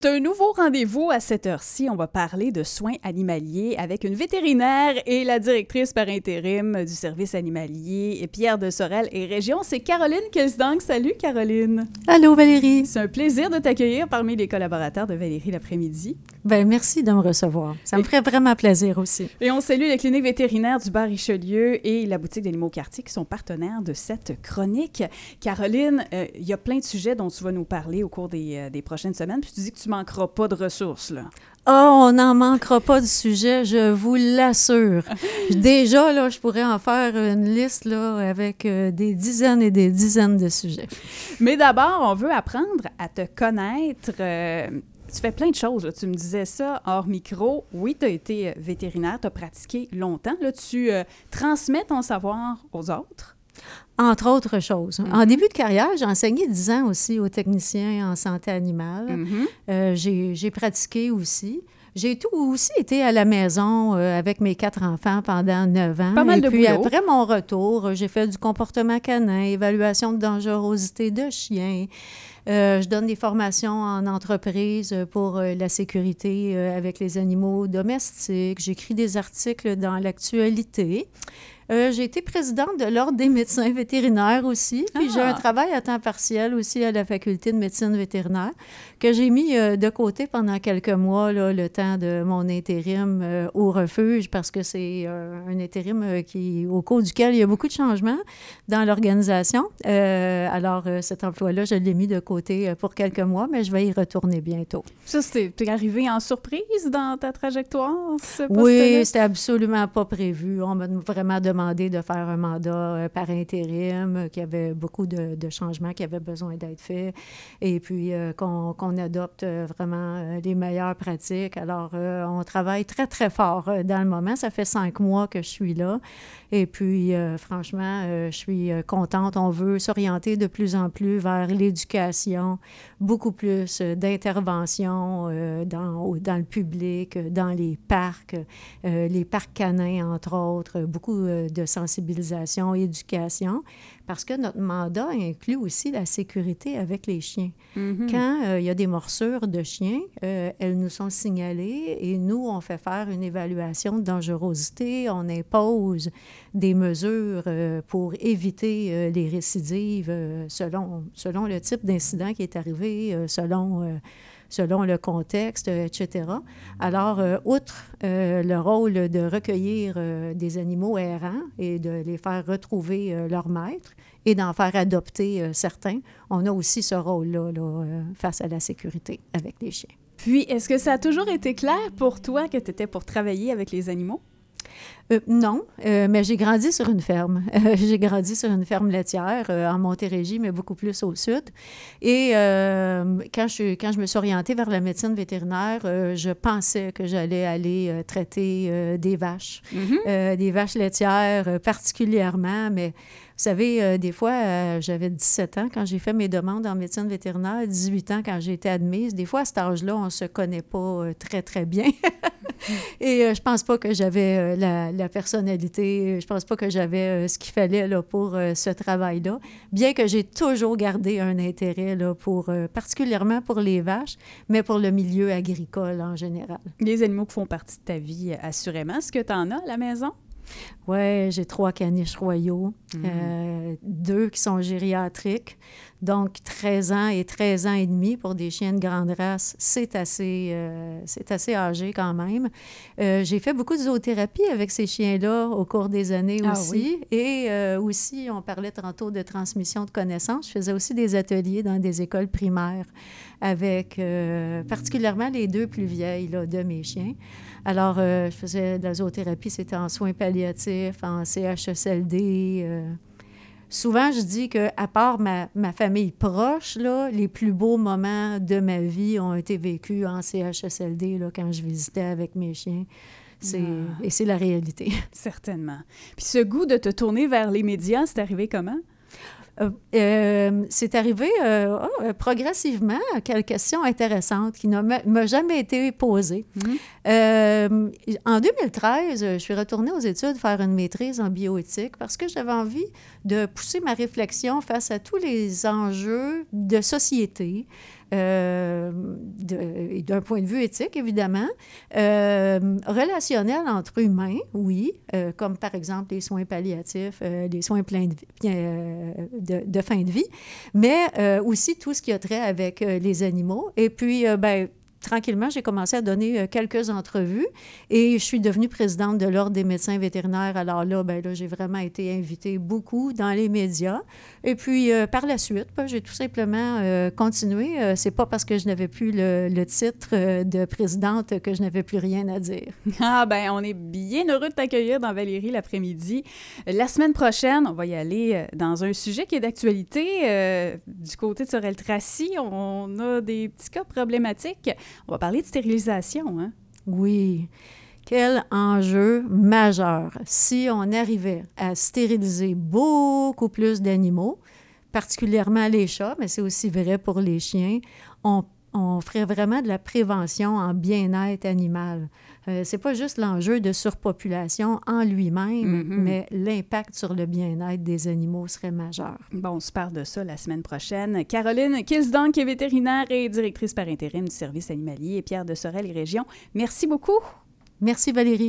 Un nouveau rendez-vous à cette heure-ci. On va parler de soins animaliers avec une vétérinaire et la directrice par intérim du service animalier, Pierre de Sorel et Région. C'est Caroline Kelsdank. Salut, Caroline. Allô, Valérie. C'est un plaisir de t'accueillir parmi les collaborateurs de Valérie l'après-midi. Bien, merci de me recevoir. Ça me ferait vraiment plaisir aussi. Et on salue la clinique vétérinaire du Bas-Richelieu et la boutique d'animaux quartier qui sont partenaires de cette chronique. Caroline, il y a plein de sujets dont tu vas nous parler au cours des prochaines semaines. Puis tu dis que tu manqueras pas de ressources, là. Oh, on n'en manquera pas du sujet, je vous l'assure. Déjà, là, je pourrais en faire une liste là, avec des dizaines et des dizaines de sujets. Mais d'abord, on veut apprendre à te connaître. Tu fais plein de choses. Là. Tu me disais ça hors micro. Oui, tu as été vétérinaire, tu as pratiqué longtemps. Là, tu transmets ton savoir aux autres. Entre autres choses. En début de carrière, j'ai enseigné 10 ans aussi aux techniciens en santé animale. J'ai pratiqué aussi. J'ai aussi été à la maison avec mes 4 enfants pendant 9 ans. Pas mal de puis boulot. Après mon retour, j'ai fait du comportement canin, évaluation de dangerosité de chiens. Je donne des formations en entreprise pour la sécurité avec les animaux domestiques. J'écris des articles dans l'actualité. J'ai été présidente de l'Ordre des médecins vétérinaires aussi. Puis j'ai un travail à temps partiel aussi à la faculté de médecine vétérinaire que j'ai mis de côté pendant quelques mois, là, le temps de mon intérim au refuge, parce que c'est un intérim au cours duquel il y a beaucoup de changements dans l'organisation. Alors, cet emploi-là, je l'ai mis de côté pour quelques mois, mais je vais y retourner bientôt. Ça, t'es arrivé en surprise dans ta trajectoire, ce poste-là? Oui, c'était absolument pas prévu. On m'a vraiment demandé de faire un mandat par intérim, qu'il y avait beaucoup de changements qui avaient besoin d'être faits, et puis qu'on adopte vraiment les meilleures pratiques. Alors, on travaille très, très fort dans le moment. Ça fait 5 mois que je suis là, et puis, franchement, je suis contente. On veut s'orienter de plus en plus vers l'éducation, beaucoup plus d'intervention dans le public, dans les parcs canins, entre autres, beaucoup de sensibilisation, éducation, parce que notre mandat inclut aussi la sécurité avec les chiens. Quand il y a des morsures de chiens, elles nous sont signalées et nous, on fait faire une évaluation de dangerosité, on impose des mesures pour éviter les récidives selon le type d'incident qui est arrivé, selon le contexte, etc. Alors, outre le rôle de recueillir des animaux errants et de les faire retrouver leur maître et d'en faire adopter certains, on a aussi ce rôle-là face à la sécurité avec les chiens. Puis, est-ce que ça a toujours été clair pour toi que tu étais pour travailler avec les animaux? Non, mais j'ai grandi sur une ferme. J'ai grandi sur une ferme laitière en Montérégie, mais beaucoup plus au sud. Et quand je me suis orientée vers la médecine vétérinaire, je pensais que j'allais aller traiter des vaches laitières particulièrement, mais vous savez, des fois, j'avais 17 ans quand j'ai fait mes demandes en médecine vétérinaire, 18 ans quand j'ai été admise. Des fois, à cet âge-là, on ne se connaît pas très, très bien. Et je pense pas que j'avais la personnalité, je pense pas que j'avais ce qu'il fallait là, pour ce travail-là, bien que j'ai toujours gardé un intérêt là, particulièrement pour les vaches, mais pour le milieu agricole en général. Les animaux qui font partie de ta vie, assurément. Est-ce que tu en as à la maison? Oui, j'ai 3 caniches royaux, 2 qui sont gériatriques, donc 13 ans et 13 ans et demi pour des chiens de grande race, c'est assez âgé quand même. J'ai fait beaucoup de zoothérapie avec ces chiens-là au cours des années aussi. Oui. Et aussi, on parlait tantôt de transmission de connaissances. Je faisais aussi des ateliers dans des écoles primaires avec particulièrement les 2 plus vieilles là, de mes chiens. Alors, je faisais de la zoothérapie, c'était en soins palliatifs, en CHSLD. Souvent, je dis qu'à part ma famille proche, là, les plus beaux moments de ma vie ont été vécus en CHSLD là, quand je visitais avec mes chiens. Et c'est la réalité. Certainement. Puis ce goût de te tourner vers les médias, c'est arrivé comment? C'est arrivé progressivement. Quelle question intéressante qui ne m'a jamais été posée. En 2013, je suis retournée aux études faire une maîtrise en bioéthique parce que j'avais envie de pousser ma réflexion face à tous les enjeux de société, et d'un point de vue éthique, évidemment. Relationnel entre humains, oui, comme par exemple les soins palliatifs, les soins de fin de vie, mais aussi tout ce qui a trait avec les animaux. Et puis, tranquillement, j'ai commencé à donner quelques entrevues et je suis devenue présidente de l'Ordre des médecins vétérinaires. Alors là, j'ai vraiment été invitée beaucoup dans les médias. Et puis, par la suite, j'ai tout simplement continué. C'est pas parce que je n'avais plus le titre de présidente que je n'avais plus rien à dire. Ah, on est bien heureux de t'accueillir dans Valérie l'après-midi. La semaine prochaine, on va y aller dans un sujet qui est d'actualité. Du côté de Sorel-Tracy, on a des petits cas problématiques. On va parler de stérilisation, hein? Oui. Quel enjeu majeur. Si on arrivait à stériliser beaucoup plus d'animaux, particulièrement les chats, mais c'est aussi vrai pour les chiens, on ferait vraiment de la prévention en bien-être animal. C'est pas juste l'enjeu de surpopulation en lui-même, mais l'impact sur le bien-être des animaux serait majeur. Bon, on se parle de ça la semaine prochaine. Caroline Kilsdon, qui est vétérinaire et directrice par intérim du service animalier, et Pierre de Sorel et Région. Merci beaucoup. Merci Valérie.